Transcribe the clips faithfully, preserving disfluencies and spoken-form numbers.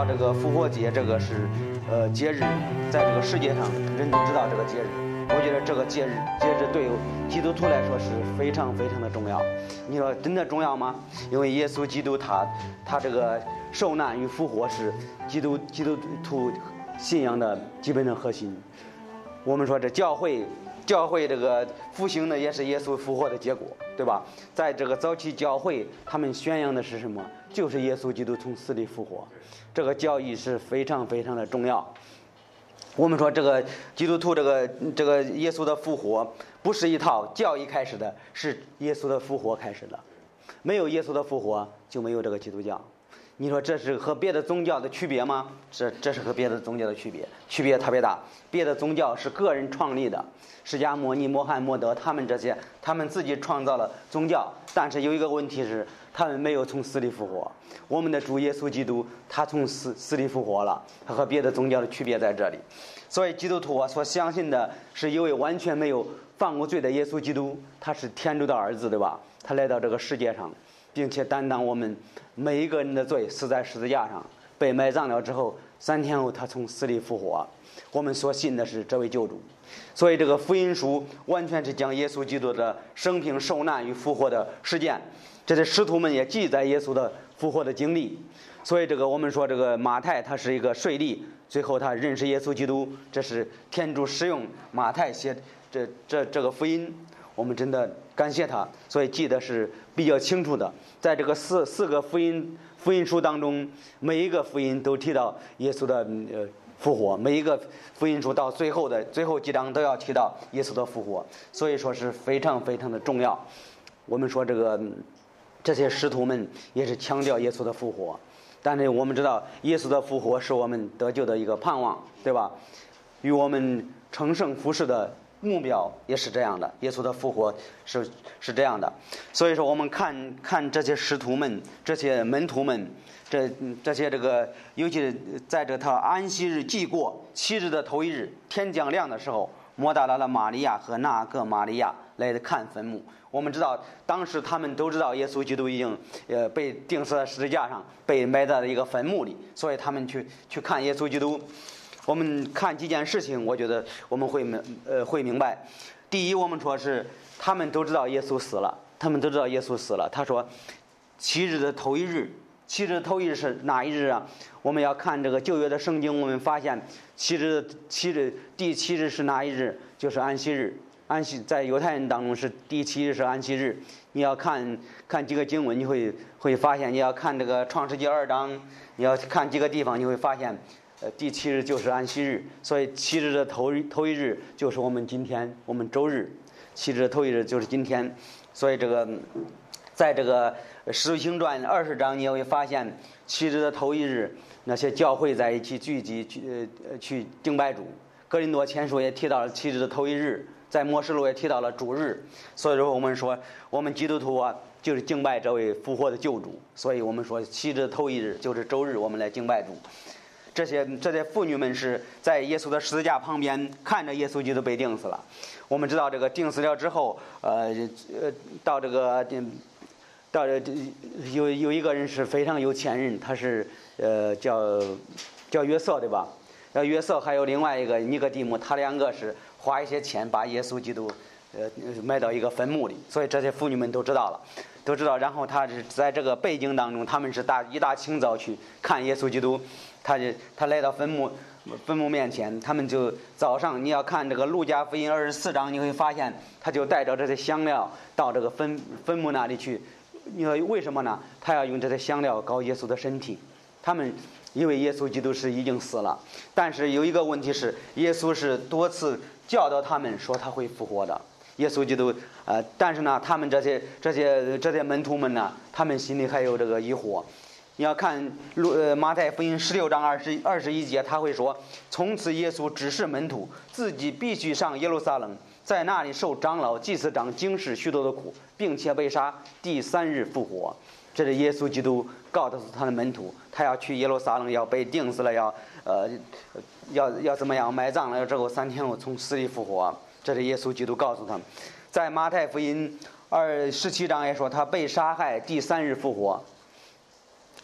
这个复活节，这个是呃节日，在这个世界上人都知道这个节日。我觉得这个节日节日对基督徒来说是非常非常的重要。你说真的重要吗？因为耶稣基督他他这个受难与复活是基督基督徒信仰的基本的核心。我们说这教会教会这个复兴呢，也是耶稣复活的结果，对吧？在这个早期教会，他们宣扬的是什么？就是耶稣基督从死里复活。这个教义是非常非常的重要。我们说这个基督徒这个这个耶稣的复活不是一套教义开始的，是耶稣的复活开始的。没有耶稣的复活，就没有这个基督教。你说这是和别的宗教的区别吗？这这是和别的宗教的区别，区别特别大。别的宗教是个人创立的，释迦牟尼、穆罕默德他们这些，他们自己创造了宗教，但是有一个问题是，他们没有从死里复活。我们的主耶稣基督，他从死死里复活了，他和别的宗教的区别在这里。所以基督徒啊，所相信的是一位完全没有犯过罪的耶稣基督，他是天主的儿子，对吧？他来到这个世界上，并且担当我们每一个人的罪，死在十字架上，被埋葬了之后，三天后他从死里复活。我们所信的是这位救主。所以这个福音书完全是将耶稣基督的生平、受难与复活的事件，这些使徒们也记载耶稣的复活的经历。所以这个我们说这个马太他是一个税吏，最后他认识耶稣基督，这是天主使用马太写这这这个福音，我们真的感谢他，所以记得是比较清楚的。在这个四四个福音福音书当中，每一个福音都提到耶稣的呃复活，每一个福音书到最后的最后几章都要提到耶稣的复活，所以说是非常非常的重要。我们说这个这些使徒们也是强调耶稣的复活，但是我们知道耶稣的复活是我们得救的一个盼望，对吧？与我们成圣服侍的目标也是这样的，耶稣的复活是是这样的。所以说我们看看这些使徒们、这些门徒们，这这些这个，尤其在这他安息日既过七日的头一日，天将亮的时候，抹大拉的玛利亚和那个玛利亚来看坟墓。我们知道当时他们都知道耶稣基督已经呃被钉死在十字架上，被埋在了一个坟墓里，所以他们去去看耶稣基督。我们看几件事情，我觉得我们会呃会明白。第一，我们说是他们都知道耶稣死了，他们都知道耶稣死了。他说七日的头一日，七日的头一日是哪一日啊？我们要看这个旧约的圣经，我们发现七日七日第七日是哪一日？就是安息日。安息在犹太人当中是第七日是安息日。你要看看几个经文，你会会发现，你要看这个创世纪二章，你要看几个地方，你会发现呃，第七日就是安息日，所以七日的头头一日就是我们今天，我们周日。七日的头一日就是今天，所以这个在这个《使徒行传》二十章，你也会发现七日的头一日，那些教会在一起聚集去呃去敬拜主。哥林多前书也提到了七日的头一日，在默示录也提到了主日。所以说我们说，我们基督徒啊，就是敬拜这位复活的救主。所以我们说七日的头一日就是周日，我们来敬拜主。这些这些妇女们是在耶稣的十字架旁边看着耶稣基督被钉死了。我们知道这个钉死了之后，呃呃，到这个到这有有一个人是非常有钱人，他是呃叫叫约瑟，对吧？叫约瑟，还有另外一个尼哥底母，他两个是花一些钱把耶稣基督呃埋到一个坟墓里，所以这些妇女们都知道了。都知道，然后他是在这个背景当中，他们是大一大清早去看耶稣基督，他就他来到坟墓坟墓面前，他们就早上你要看这个路加福音二十四章，你会发现他就带着这些香料到这个坟坟墓那里去。你说为什么呢？他要用这些香料膏耶稣的身体。他们因为耶稣基督是已经死了，但是有一个问题是，耶稣是多次教导他们说他会复活的。耶稣基督，呃，但是呢，他们这些这些这些门徒们呢，他们心里还有这个疑惑。你要看路呃马太福音十六章二十二十一节，他会说，从此耶稣指示门徒，自己必须上耶路撒冷，在那里受长老、祭司长、经世许多的苦，并且被杀，第三日复活。这是耶稣基督告诉他的门徒，他要去耶路撒冷，要被钉死了，要呃要要怎么样埋葬了之后，三天后从死里复活。这是耶稣基督告诉他们。在马太福音二十七章也说，他被杀害，第三日复活。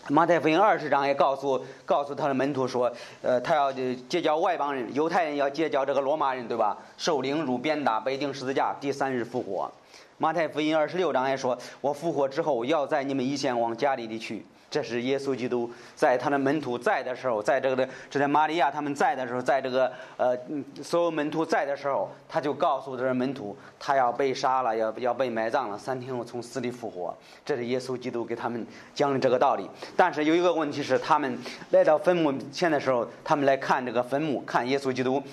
马太福音二十章也告诉告诉他的门徒说，呃，他要结交外邦人，犹太人要结交这个罗马人，对吧？受凌辱、鞭打、被钉十字架，第三日复活。马太福音二十六章也说，我复活之后，要在你们以前往加利利去。这是耶稣基督在他的门徒在的时候，在这个的，这在玛利亚他们在的时候，在这个呃所有门徒在的时候，他就告诉这些门徒，他要被杀了，要要被埋葬了，三天后从死里复活。这是耶稣基督给他们讲的这个道理。但是有一个问题是，他们来到坟墓前的时候，他们来看这个坟墓，看耶稣基督。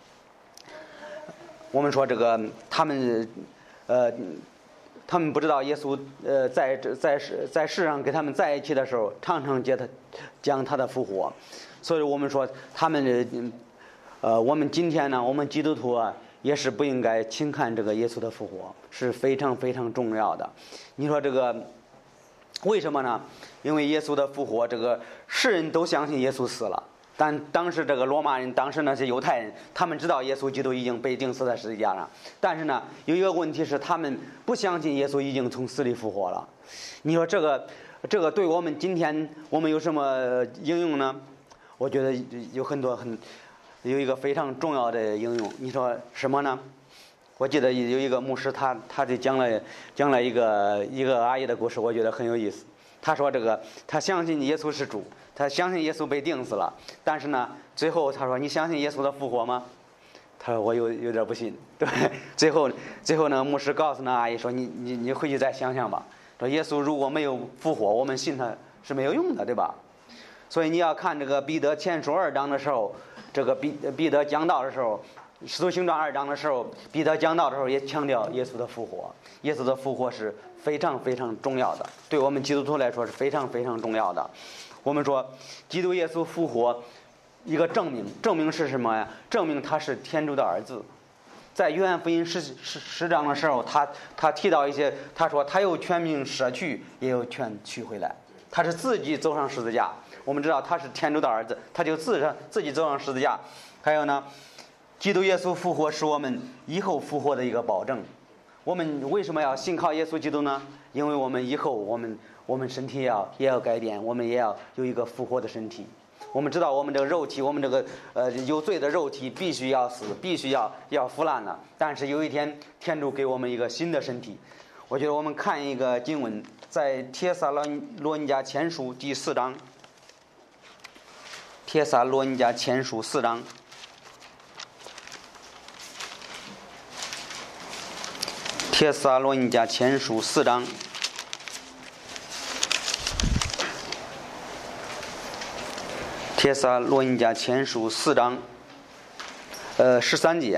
我们说这个他们呃。他们不知道耶稣呃在在世在世上跟他们在一起的时候，常常接他讲他的复活，所以我们说他们呃我们今天呢，我们基督徒啊也是不应该轻看这个耶稣的复活，是非常非常重要的。你说这个为什么呢？因为耶稣的复活，这个世人都相信耶稣死了。但当时这个罗马人，当时那些犹太人，他们知道耶稣基督已经被钉死在十字架上，但是呢，有一个问题是，他们不相信耶稣已经从死里复活了。你说这个，这个对我们今天我们有什么应用呢？我觉得有很多很有一个非常重要的应用。你说什么呢？我记得有一个牧师，他他就讲了讲了一个一个阿姨的故事，我觉得很有意思。他说这个他相信耶稣是主。他相信耶稣被钉死了，但是呢，最后他说：“你相信耶稣的复活吗？”他说：“我有有点不信。”对，最后最后呢，牧师告诉那阿姨说：“你你你回去再想想吧。说耶稣如果没有复活，我们信他是没有用的，对吧？所以你要看这个彼得前书二章的时候，这个彼彼得讲道的时候，使徒行传二章的时候，彼得讲道的时候也强调耶稣的复活。耶稣的复活是非常非常重要的，对我们基督徒来说是非常非常重要的。我们说，基督耶稣复活，一个证明，证明是什么呀？证明他是天主的儿子。在约翰福音十十十章的时候，他他提到一些，他说他有权柄舍去，也有权取回来。他是自己走上十字架。我们知道他是天主的儿子，他就自上自己走上十字架。还有呢，基督耶稣复活是我们以后复活的一个保证。我们为什么要信靠耶稣基督呢？因为我们以后我们。我们身体也要也要改变，我们也要有一个复活的身体。我们知道，我们这个肉体，我们这个呃有罪的肉体必须要死，必须要要腐烂了。但是有一天，天主给我们一个新的身体。我觉得我们看一个经文，在帖撒罗尼迦前书第四章，帖撒罗尼迦前书四章，帖撒罗尼迦前书四章。帖撒罗尼迦前书四章，呃，十三节，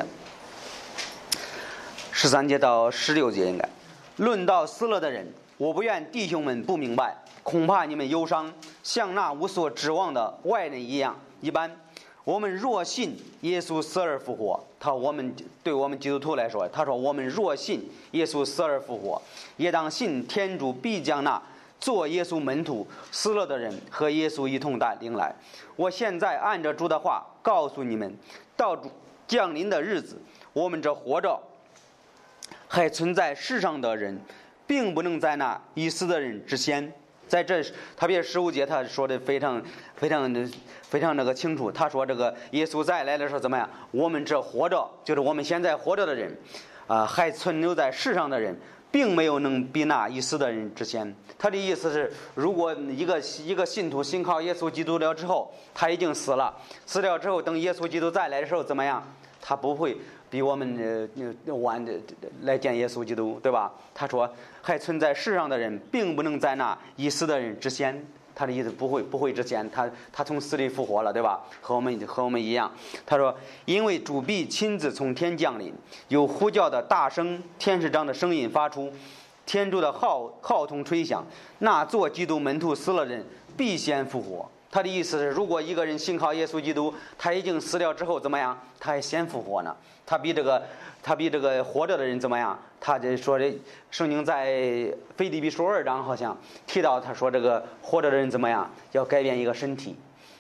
十三节到十六节应该。论到死了的人，我不愿弟兄们不明白，恐怕你们忧伤，像那无所指望的外人一样。一般，我们若信耶稣死而复活，他我们对我们基督徒来说，他说我们若信耶稣死而复活，也当信天主必将那做耶稣门徒死了的人和耶稣一同带领来。我现在按着主的话告诉你们，到主降临的日子，我们这活着还存在世上的人，并不能在那已死的人之先。在这特别十五节他说的非常非常的非常那个清楚。他说这个耶稣再来的时候怎么样？我们这活着，就是我们现在活着的人啊、呃，还存留在世上的人，并没有能比那已死的人之先。他的意思是，如果一个一个信徒信靠耶稣基督了之后，他已经死了，死了之后，等耶稣基督再来的时候怎么样？他不会比我们呃晚的来见耶稣基督，对吧？他说还存在世上的人，并不能在那已死的人之先。他的意思不会不会之前，他他从死里复活了，对吧？和我们和我们一样。他说，因为主必亲自从天降临，有呼叫的大声，天使长的声音发出，天主的号号筒吹响，那做基督门徒死了人必先复活。他的意思是，如果一个人信靠耶稣基督，他已经死了之后怎么样？他还先复活呢。他比这个他比这个活着的人怎么样？他这说的圣经在腓立比书二章好像提到，他说这个活着的人怎么样？要改变一个身体。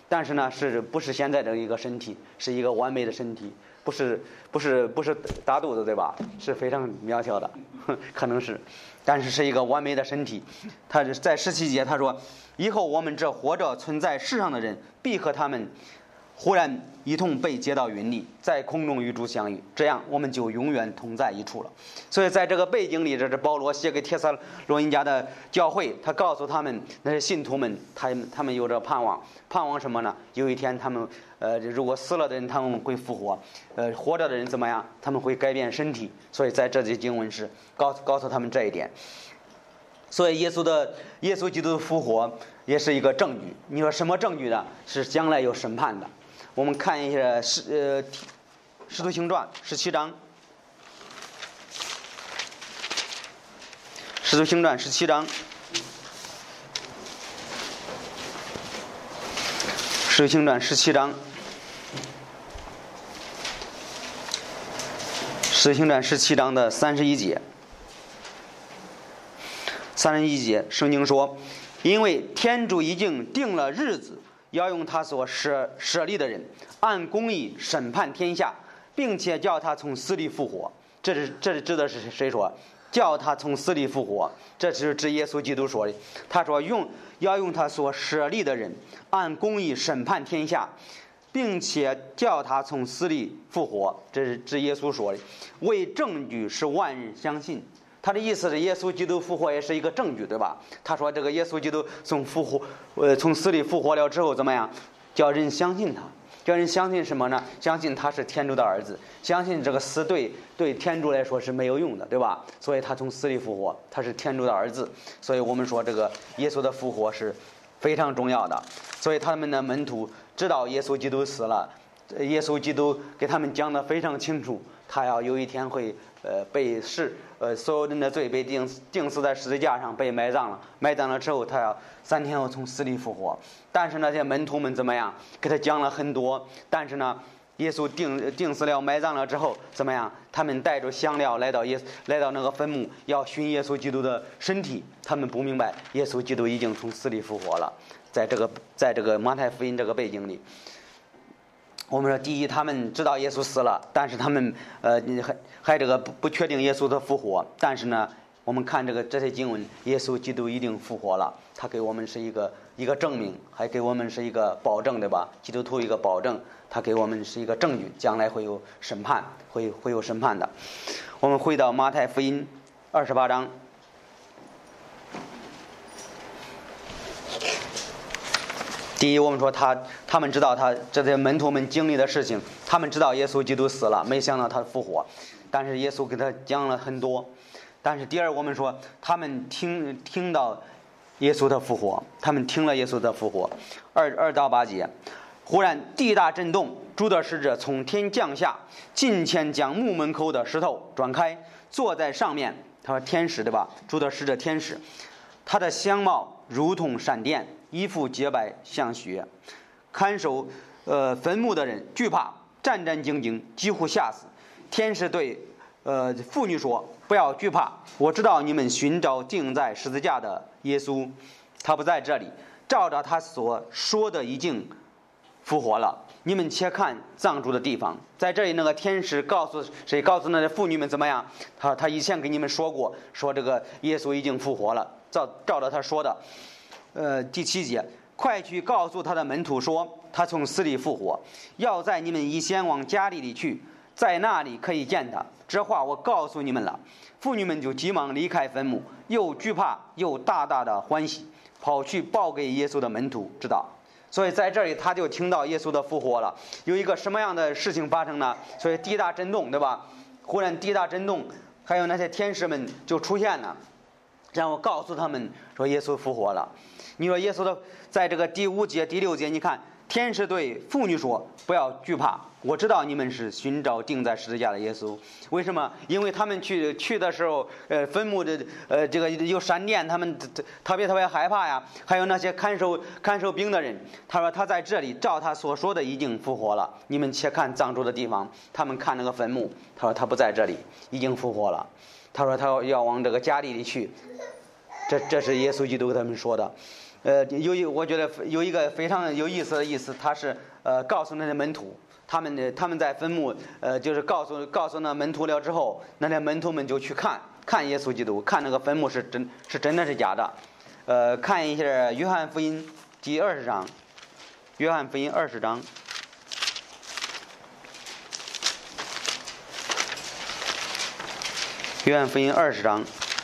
但是呢，是不是现在的一个身体，是一个完美的身体，不是不是不是大肚子，对吧？是非常苗条的，可能是，但是是一个完美的身体。他在十七节他说，以后我们这活着存在世上的人，必和他们忽然一同被接到云里，在空中与主相遇，这样我们就永远同在一处了。所以在这个背景里，这是保罗写给帖撒罗尼迦的教会，他告诉他们那些信徒们，他他们有着盼望，盼望什么呢？有一天他们呃，如果死了的人他们会复活，呃，活着的人怎么样？他们会改变身体。所以在这节经文是告诉告诉他们这一点。所以耶稣的耶稣基督的复活也是一个证据。你说什么证据呢？是将来有审判的。我们看一下使呃《使徒行传》十七章，《使徒行传》十七章，《使徒行传》十七章，《使徒行传》十七章的三十一节，三十一节，圣经说：“因为天主已经定了日子。”要用他所舍舍利的人按公义审判天下，并且叫他从死里复活。这是这是指的是谁说？叫他从死里复活，这是指耶稣基督说的。他说用要用他所舍利的人按公义审判天下，并且叫他从死里复活，这是指耶稣说的。为证据使万人相信。他的意思是，耶稣基督复活也是一个证据，对吧？他说这个耶稣基督从复活，呃，从死里复活了之后怎么样？叫人相信他，叫人相信什么呢？相信他是天主的儿子，相信这个死对对天主来说是没有用的，对吧？所以他从死里复活，他是天主的儿子。所以我们说这个耶稣的复活是非常重要的。所以他们的门徒知道耶稣基督死了，耶稣基督给他们讲得非常清楚，他要有一天会呃被释。呃，所有人的罪被钉钉死在十字架上，被埋葬了。埋葬了之后，他要三天后从死里复活。但是那些门徒们怎么样？给他讲了很多。但是呢，耶稣钉钉死了，埋葬了之后怎么样？他们带着香料来到耶来到那个坟墓，要寻耶稣基督的身体。他们不明白，耶稣基督已经从死里复活了。在这个在这个马太福音这个背景里。我们说，第一，他们知道耶稣死了，但是他们呃还还这个不不确定耶稣的复活。但是呢，我们看这个这些经文，耶稣基督一定复活了，他给我们是一个一个证明，还给我们是一个保证，对吧？基督徒一个保证，他给我们是一个证据，将来会有审判，会会有审判的。我们回到马太福音二十八章。第一，我们说他他们知道他这些门徒们经历的事情，他们知道耶稣基督死了，没想到他复活，但是耶稣给他讲了很多。但是第二，我们说他们听听到耶稣的复活，他们听了耶稣的复活。二二到八节，忽然地大震动，主的使者从天降下，近前将墓门口的石头转开，坐在上面。他说天使，对吧？主的使者天使，他的相貌如同闪电，衣服洁白像雪。看守呃坟墓的人惧怕，战战兢兢，几乎吓死。天使对呃妇女说：“不要惧怕，我知道你们寻找钉在十字架的耶稣，他不在这里，照着他所说的已经复活了。你们且看葬主的地方。”在这里，那个天使告诉谁？告诉那些妇女们怎么样？他他以前给你们说过，说这个耶稣已经复活了，照照着他说的。呃，第七节，快去告诉他的门徒说，他从死里复活，要在你们以先往加利利去，在那里可以见他。这话我告诉你们了。妇女们就急忙离开坟墓，又惧怕又大大的欢喜，跑去报给耶稣的门徒知道。所以在这里他就听到耶稣的复活了。有一个什么样的事情发生呢？所以地大震动，对吧？忽然地大震动，还有那些天使们就出现了，然后告诉他们说耶稣复活了。你说耶稣的在这个第五节第六节，你看天使对妇女说：“不要惧怕，我知道你们是寻找钉在十字架的耶稣。”为什么？因为他们去去的时候，呃，坟墓的呃这个有闪电，他们特别特别害怕呀。还有那些看守看守兵的人，他说他在这里，照他所说的已经复活了。你们且看葬主的地方。他们看那个坟墓，他说他不在这里，已经复活了。他说他要往这个加利利去。这这是耶稣基督跟他们说的。 呃，有一我觉得有一个非常有意思的意思，他是呃告诉那些门徒，他们的他们在坟墓呃就是告诉告诉那门徒了之后，那些门徒们就去看看耶稣基督，看那个坟墓是真是真的是假的。呃，看一下约翰福音第二十章，约翰福音二十章。约翰福音二十章，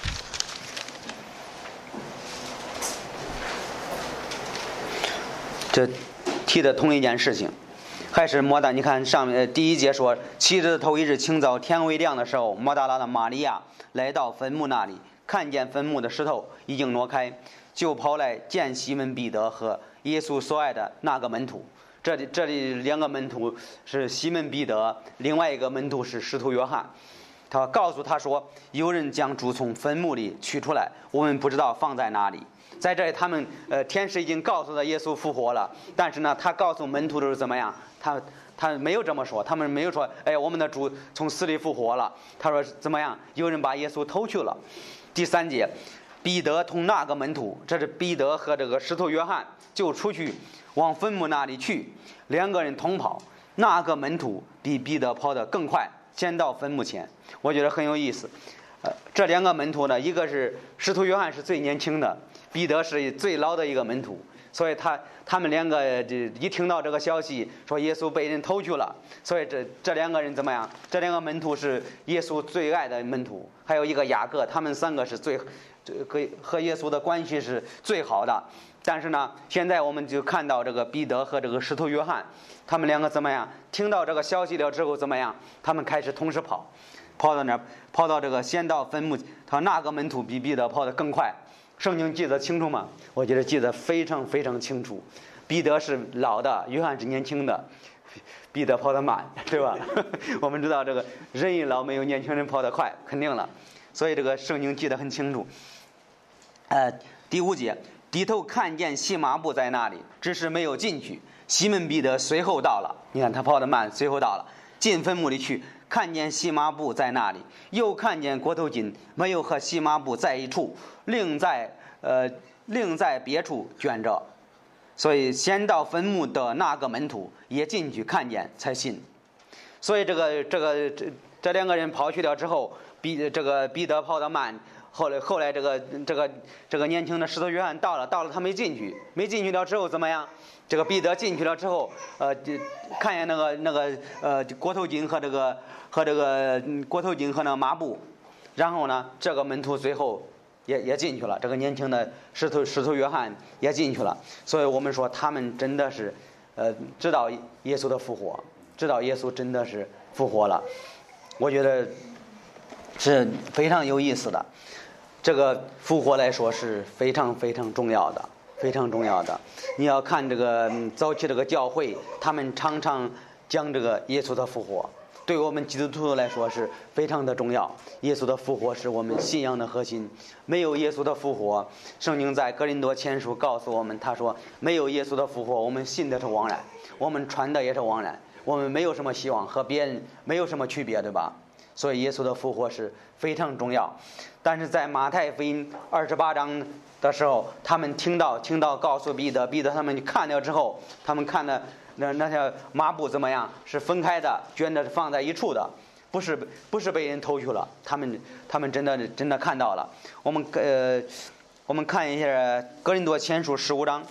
这提的同一件事情，还是摩大。你看上面第一节说，七日头一日清早天未亮的时候，摩大拉的玛利亚来到坟墓那里，看见坟墓的石头已经挪开，就跑来见西门彼得和耶稣所爱的那个门徒。这里这里两个门徒是西门彼得，另外一个门徒是使徒约翰。他告诉他说，有人将主从坟墓里取出来，我们不知道放在哪里。在这里他们呃天使已经告诉他耶稣复活了，但是呢他告诉门徒的是怎么样，他他没有这么说，他们没有说哎我们的主从死里复活了，他说怎么样，有人把耶稣偷去了。第三节，彼得同那个门徒，这是彼得和这个使徒约翰，就出去往坟墓那里去，两个人同跑，那个门徒比彼得跑得更快，先到坟墓前。我觉得很有意思，呃，这两个门徒呢，一个是使徒约翰是最年轻的，彼得是最老的一个门徒，所以他他们两个这一听到这个消息，说耶稣被人偷去了，所以这这两个人怎么样？这两个门徒是耶稣最爱的门徒，还有一个雅各，他们三个是最和和耶稣的关系是最好的。但是呢，现在我们就看到这个彼得和这个使徒约翰，他们两个怎么样？听到这个消息了之后怎么样？他们开始同时跑。跑到那儿，跑到这个先到坟墓，他那个门徒比彼得跑得更快。圣经记得清楚吗？我觉得记得非常非常清楚。彼得是老的，约翰是年轻的，彼得跑得慢，对吧？我们知道这个人一老没有年轻人跑得快，肯定了。所以这个圣经记得很清楚。呃，第五节，低头看见细麻布在那里，只是没有进去。西门彼得随后到了，你看他跑得慢，随后到了，进坟墓里去。看见细麻布在那里，又看见裹头巾没有和细麻布在一处，另在呃另在别处卷着，所以先到坟墓的那个门徒也进去看见才信。所以这个这个这这两个人跑去了之后，彼这个彼得跑得慢，后来后来这个这个这个年轻的使徒约翰到了，到了他没进去，没进去了之后怎么样？这个彼得进去了之后，呃，看见那个那个呃裹头巾和这个和这个裹头巾和那个麻布，然后呢，这个门徒最后也也进去了，这个年轻的使徒使徒约翰也进去了。所以我们说他们真的是，呃，知道耶稣的复活，知道耶稣真的是复活了。我觉得是非常有意思的，这个复活来说是非常非常重要的。非常重要的，你要看这个早期这个教会，他们常常讲这个耶稣的复活，对我们基督徒来说是非常的重要。耶稣的复活是我们信仰的核心，没有耶稣的复活，圣经在哥林多前书告诉我们，他说没有耶稣的复活，我们信的是枉然，我们传的也是枉然，我们没有什么希望，和别人没有什么区别，对吧？所以耶稣的复活是非常重要。但是在马太福音二十八章的时候，他们听到听到告诉彼得，彼得他们看了之后，他们看的那那条麻布怎么样？是分开的，卷的是放在一处的，不是不是被人偷去了。他们他们真的真的看到了。我们呃我们看一下哥林多前书十五章。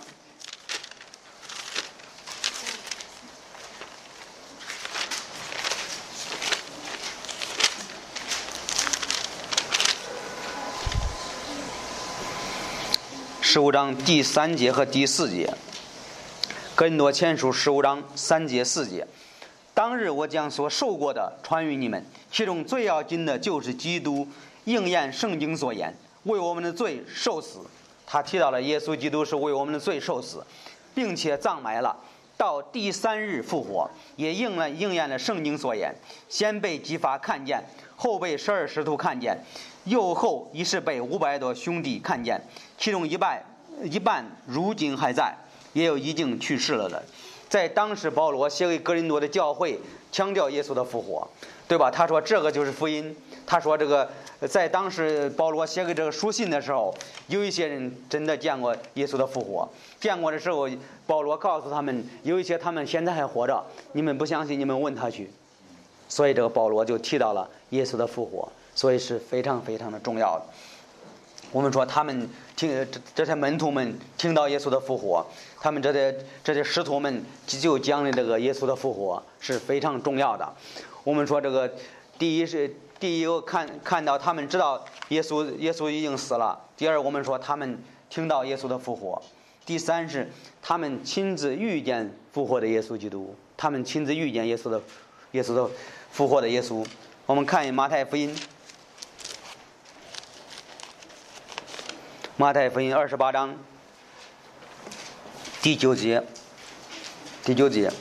十五章第三节和第四节，哥林多前书十五章三节四节。当日我将所受过的传与你们，其中最要紧的就是基督应验圣经所言，为我们的罪受死。他提到了耶稣基督是为我们的罪受死，并且葬埋了，到第三日复活，也应了应验了圣经所言。先被基法看见，后被十二使徒看见，又后已是被五百多兄弟看见，其中一半一半如今还在，也有已经去世了的。 在当时保罗写给哥林多的教会强调耶稣的复活，对吧？他说这个就是福音。他说这个在当时保罗写给这个书信的时候，有一些人真的见过耶稣的复活，见过的时候保罗告诉他们，有一些他们现在还活着，你们不相信你们问他去。所以这个保罗就提到了耶稣的复活，所以是非常非常的重要的。我们说他们听这这些门徒们听到耶稣的复活，他们这些这些使徒们就讲的这个耶稣的复活是非常重要的。我们说这个第一是第一看看到他们知道耶稣耶稣已经死了，第二我们说他们听到耶稣的复活，第三是他们亲自遇见复活的耶稣基督，他们亲自遇见耶稣的耶稣的复活的耶稣。我们看马太福音，马太福音二十八章第九节，第九节，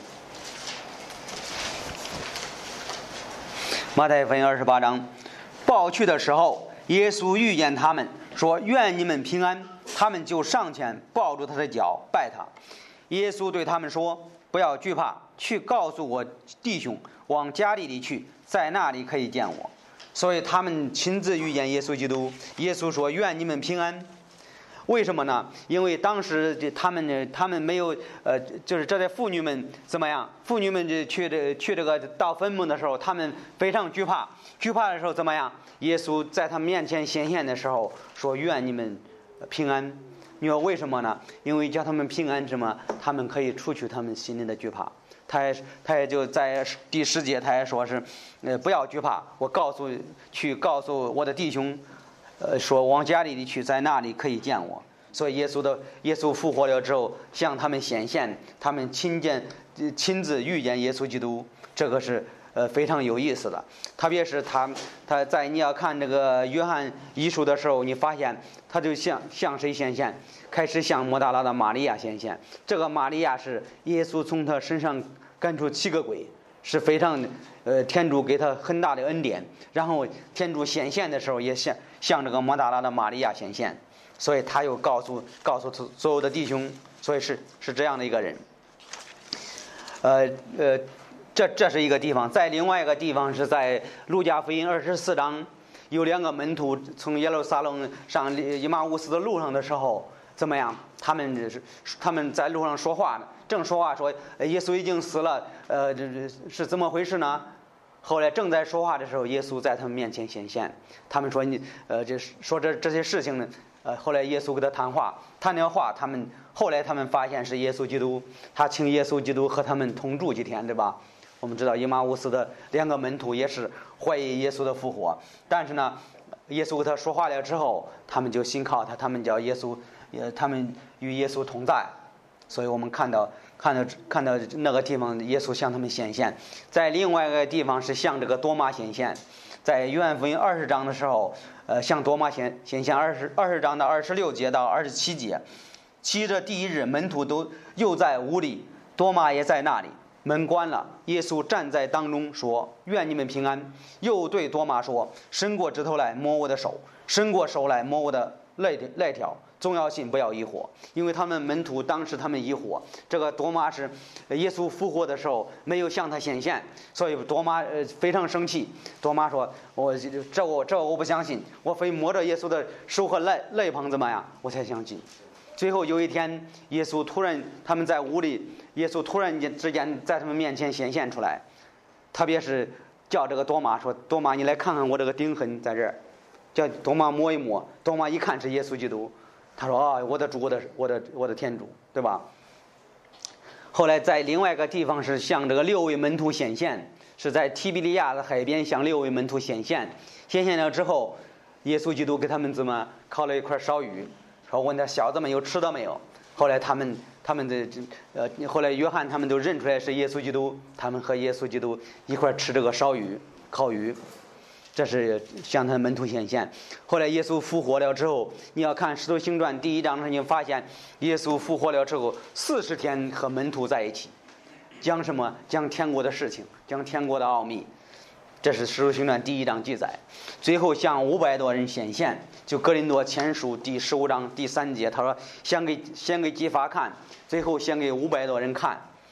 马太福音二十八章，报去的时候，耶稣遇见他们，说：“愿你们平安。”他们就上前抱住他的脚，拜他。耶稣对他们说：“不要惧怕，去告诉我弟兄往加利利去，在那里可以见我。”所以他们亲自遇见耶稣基督。耶稣说：“愿你们平安。”为什么呢？因为当时他们他们没有呃，就是这些妇女们怎么样？妇女们去这去这个到坟墓的时候，他们非常惧怕。惧怕的时候怎么样？耶稣在他们面前显现的时候说：“愿你们平安。”你说为什么呢？因为叫他们平安什么？他们可以除去他们心里的惧怕。他也他也就在第十节，他也说是，呃，不要惧怕。我告诉去告诉我的弟兄。呃，说往加利利去，在那里可以见我。所以耶稣的耶稣复活了之后，向他们显现，他们亲见亲自遇见耶稣基督，这个是呃非常有意思的。特别是他他在你要看这个约翰一书的时候，你发现他就向向谁显现？开始向抹大拉的玛利亚显现。这个玛利亚是耶稣从他身上赶出七个鬼。是非常，呃，天主给他很大的恩典。然后天主显现的时候，也向向这个抹大拉的玛利亚显现，所以他又告诉告诉所有的弟兄，所以是是这样的一个人。呃呃，这这是一个地方，在另外一个地方是在路加福音二十四章，有两个门徒从耶路撒冷上以马忤斯的路上的时候，怎么样？他们是他们在路上说话呢。正说话说耶稣已经死了，呃，这这是怎么回事呢？后来正在说话的时候，耶稣在他们面前显现。他们说你呃，这说这这些事情呢，呃，后来耶稣跟他谈话，谈了话，他们后来他们发现是耶稣基督，他请耶稣基督和他们同住几天，对吧？我们知道以马忤斯的两个门徒也是怀疑耶稣的复活，但是呢，耶稣跟他说话了之后，他们就信靠他，他们叫耶稣，呃，他们与耶稣同在。所以我们看到看到看到那个地方，耶稣向他们显现。在另外一个地方是向这个多玛显现，在约翰福音二十章的时候，呃，向多玛显显现二十二十章的二十六节到二十七节。骑着第一日，门徒都又在屋里，多玛也在那里。门关了，耶稣站在当中说：“愿你们平安。”又对多玛说：“伸过指头来摸我的手，伸过手来摸我的肋肋条。总要信，不要疑惑。”因为他们门徒当时他们疑惑，这个多玛是耶稣复活的时候没有向他显现，所以多玛呃非常生气。多玛说：“我这我这我不相信，我非摸着耶稣的手和肋肋旁怎么样，我才相信。”最后有一天，耶稣突然他们在屋里，耶稣突然间之间在他们面前显现出来，特别是叫这个多玛说：“多玛，你来看看我这个钉痕在这儿。”叫多玛摸一摸，多玛一看是耶稣基督。他说：“啊，我的主，我的我的我的天主，对吧？”后来在另外一个地方是向这个六位门徒显现，是在提比利亚的海边向六位门徒显现。显现了之后，耶稣基督给他们怎么烤了一块烧鱼，说：“问他小子们有吃的没有？”后来他们他们的呃，后来约翰他们都认出来是耶稣基督，他们和耶稣基督一块吃这个烧鱼烤鱼。这是向他的门徒显现。后来耶稣复活了之后，你要看《使徒行传》第一章上，你发现耶稣复活了之后，四十天和门徒在一起，讲什么？讲天国的事情，讲天国的奥秘。这是《使徒行传》第一章记载。最后向五百多人显现，就哥林多前书第十五章第三节，他说先给先给基法看，最后先给五百多人看。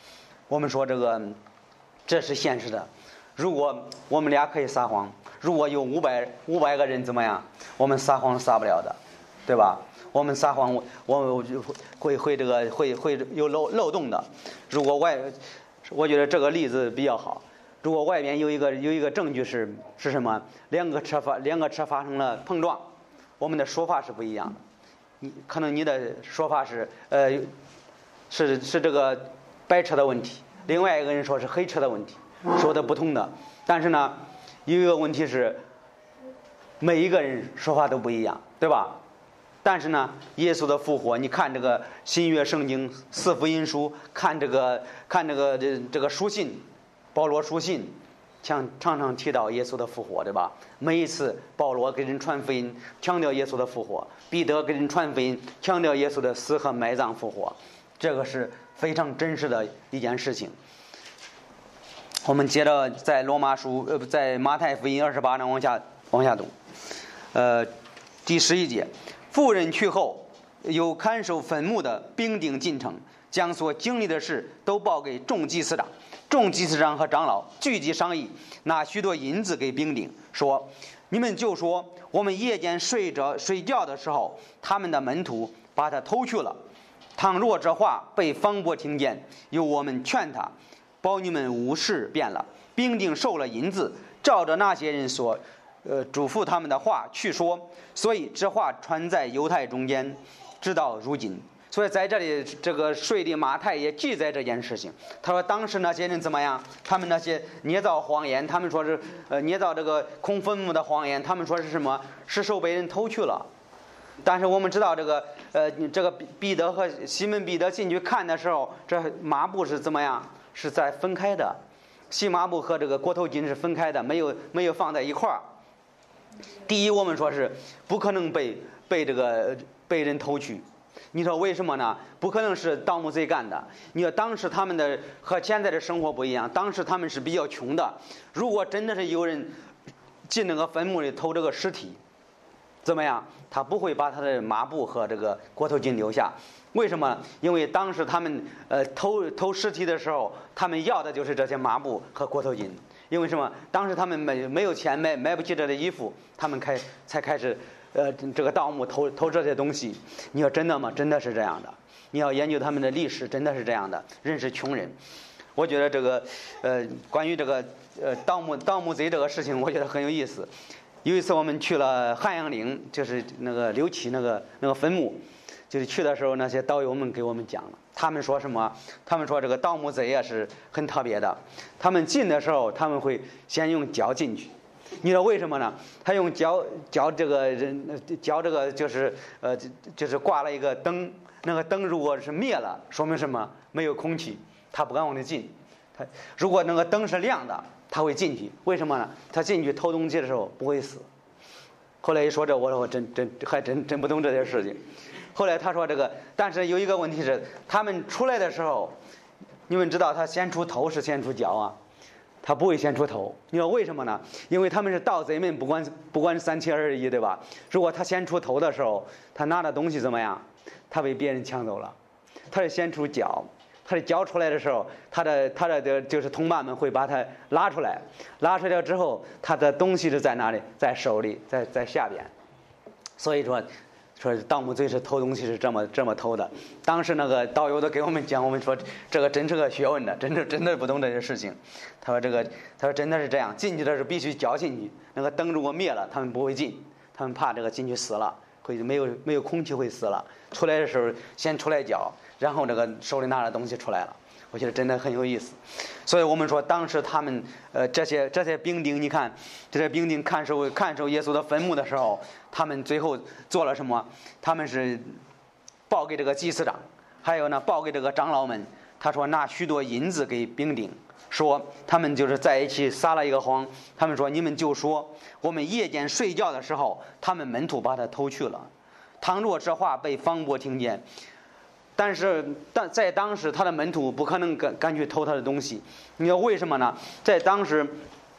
我们说这个这是现实的。如果我们俩可以撒谎，如果有五百五百个人怎么样，我们撒谎撒不了的，对吧？我们撒谎，我会会这个会会有漏漏洞的。如果外，我觉得这个例子比较好。如果外面有一个有一个证据是是什么？两个车发两个车发生了碰撞，我们的说法是不一样的。你可能你的说法是呃是是这个白车的问题，另外一个人说是黑车的问题，说的不同的。但是呢，有一个问题是每一个人说法都不一样，对吧？但是呢，耶稣的复活，你看这个新约圣经四福音书，看这个看这个这这个书信，保罗书信，常常常提到耶稣的复活，对吧？每一次保罗给人传福音，强调耶稣的复活；彼得给人传福音，强调耶稣的死和埋葬复活，这个是非常真实的一件事情。我们接着在罗马书呃在马太福音二十八章往下往下读，呃，第十一节。妇人去后，有看守坟墓的兵丁进城，将所经历的事都报给众祭司长。众祭司长和长老聚集商议，拿许多银子给兵丁，说：“你们就说，我们夜间睡着睡觉的时候，他们的门徒把他偷去了。倘若这话被方伯听见，由我们劝他，保你们无事变了。”兵丁收了银子，照着那些人所呃，嘱咐他们的话去说，所以这话传在犹太中间，直到如今。所以在这里，这个税吏马太也记载这件事情。他说，当时那些人怎么样？他们那些捏造谎言，他们说是呃捏造这个空坟墓的谎言，他们说是什么？尸首被人偷去了。但是我们知道，这个呃，这个彼得和西门彼得进去看的时候，这麻布是怎么样？是在分开的，细麻布和这个裹头巾是分开的，没有没有放在一块儿。第一，我们说是不可能被被这个被人偷去。你说为什么呢？不可能是盗墓贼干的。你说当时他们的和现在的生活不一样，当时他们是比较穷的。如果真的是有人进那个坟墓里偷这个尸体，怎么样？他不会把他的麻布和这个裹头巾留下。为什么？因为当时他们呃偷偷尸体的时候，他们要的就是这些麻布和裹头巾。因为什么？当时他们没没有钱买买不起这些衣服，他们开才开始，呃，这个盗墓偷偷这些东西。你说真的吗？真的是这样的。你要研究他们的历史，真的是这样的。认识穷人，我觉得这个，呃，关于这个呃盗墓盗墓贼这个事情，我觉得很有意思。有一次我们去了汉阳陵，就是那个刘琦那个那个坟墓。就是去的时候，那些导游们给我们讲了，他们说什么？他们说这个盗墓贼也是很特别的。他们进的时候，他们会先用脚进去。你知道为什么呢？他用脚脚这个人脚这个就是呃就是挂了一个灯，那个灯如果是灭了，说明什么？没有空气，他不敢往里进。他如果那个灯是亮的，他会进去。为什么呢？他进去偷东西的时候不会死。后来一说这，我说我真真还真真不懂这件事情。后来他说这个，但是有一个问题是，他们出来的时候，你们知道他先出头是先出脚啊，他不会先出头。你知道为什么呢？因为他们是盗贼们，不管不管三七二十一，对吧？如果他先出头的时候，他拿的东西怎么样？他被别人抢走了。他是先出脚，他的脚出来的时候，他的他的就是同伴们会把他拉出来，拉出来之后，他的东西是在哪里？在手里，在在下边。所以说。说盗墓贼是偷东西是这么这么偷的。当时那个导游都给我们讲，我们说这个真是个学问的，真的真的不懂这些事情。他说这个，他说真的是这样，进去的时候必须脚进去，那个灯如果灭了，他们不会进，他们怕这个进去死了，会没有没有空气会死了。出来的时候先出来脚，然后这个手里拿的东西出来了。我觉得真的很有意思。所以我们说当时他们呃这些这些兵丁，你看这些兵丁看守看守耶稣的坟墓的时候，他们最后做了什么？他们是报给这个祭司长，还有呢报给这个长老们。他说拿许多银子给兵丁，说他们就是在一起撒了一个谎。他们说你们就说我们夜间睡觉的时候，他们门徒把他偷去了。倘若这话被方伯听见，但是但在当时他的门徒不可能敢敢去偷他的东西。你知道为什么呢？在当时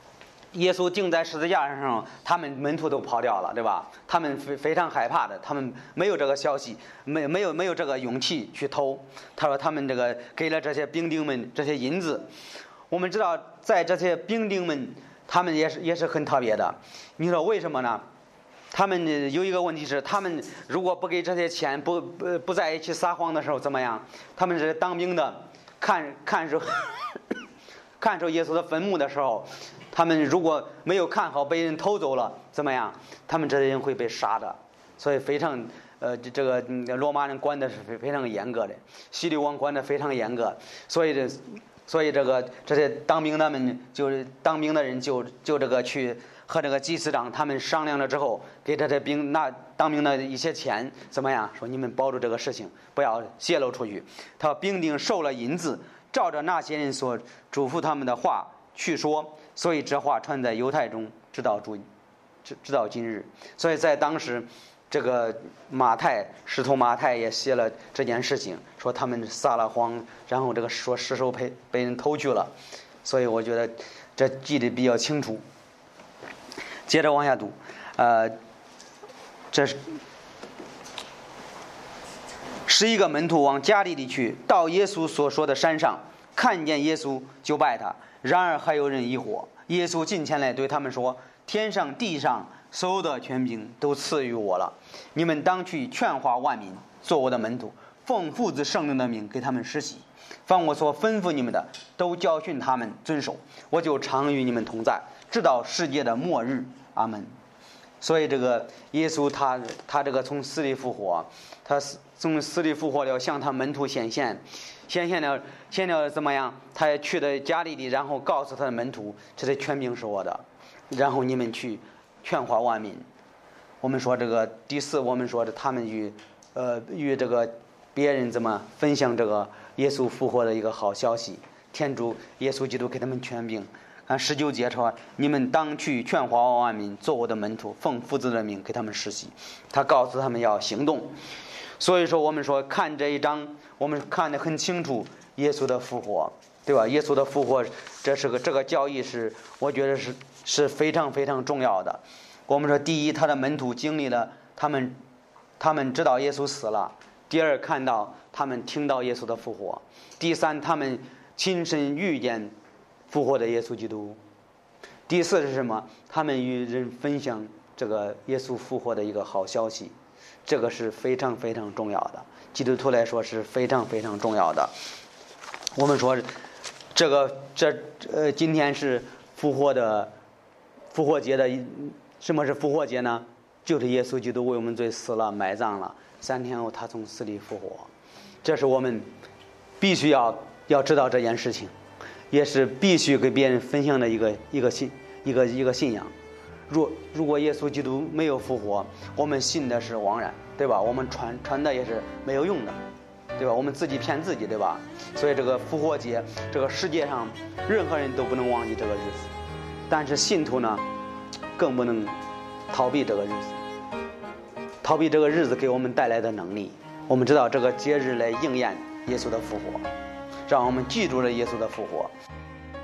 耶稣钉在十字架上，他们门徒都跑掉了，对吧？他们非非常害怕的，他们没有这个消息，没没有没有这个勇气去偷。他说他们这个给了这些兵丁们这些银子。我们知道，在这些兵丁们，他们也是也是很特别的。你说为什么呢？他们有一个问题是，他们如果不给这些钱，不不不在一起撒谎的时候怎么样？他们是当兵的，看看守看守耶稣的坟墓的时候，他们如果没有看好，被人偷走了，怎么样？他们这些人会被杀的。所以非常呃，这个罗马人管的是非非常严格的，希律王管的非常严格，所以这所以这个这些当兵的们就是当兵的人就就这个去和这个祭司长他们商量了之后，给这些兵那当兵的一些钱，怎么样？说你们保住这个事情，不要泄露出去。他兵丁受了银子，照着那些人所嘱咐他们的话去说，所以这话传在犹太中，直到主直直到今日。所以在当时，这个马太使徒马太也写了这件事情，说他们撒了谎，然后这个说尸首被被人偷去了。所以我觉得这记得比较清楚。接着往下读，呃，这是十一个门徒往加利利去，到耶稣所说的山上，看见耶稣就拜他。然而还有人疑惑。耶稣近前来对他们说：天上地上所有的权柄都赐予我了，你们当去劝化万民，做我的门徒，奉父子圣灵的名给他们施洗，凡我所吩咐你们的，都教训他们遵守，我就常与你们同在，直到世界的末日。阿门。所以这个耶稣他他这个从死里复活，他从死里复活了，向他门徒显现，显现了显现了怎么样？他也去了加利利，然后告诉他的门徒，这些权柄是我的，然后你们去劝化万民。我们说这个第四，我们说的他们与呃与这个别人怎么分享这个耶稣复活的一个好消息，天主耶稣基督给他们权柄。看十九节说，你们当去劝化万民，做我的门徒，奉父子的名给他们施洗。他告诉他们要行动。所以说我们说看这一章，我们看得很清楚耶稣的复活，对吧？耶稣的复活，这是个这个教义是我觉得是是非常非常重要的。我们说第一，他的门徒经历了他们他们知道耶稣死了；第二，看到他们听到耶稣的复活；第三，他们亲身遇见复活的耶稣基督。第四是什么？他们与人分享这个耶稣复活的一个好消息，这个是非常非常重要的。基督徒来说是非常非常重要的。我们说，这个这呃，今天是复活的复活节的，什么是复活节呢？就是耶稣基督为我们罪死了，埋葬了，三天后他从死里复活。这是我们必须要要知道这件事情。也是必须给别人分享的一个一个信一个一个信仰。若如果耶稣基督没有复活，我们信的是枉然，对吧？我们传传的也是没有用的，对吧？我们自己骗自己，对吧？所以这个复活节，这个世界上任何人都不能忘记这个日子，但是信徒呢，更不能逃避这个日子，逃避这个日子给我们带来的能力。我们知道这个节日来应验耶稣的复活，让我们记住了耶稣的复活。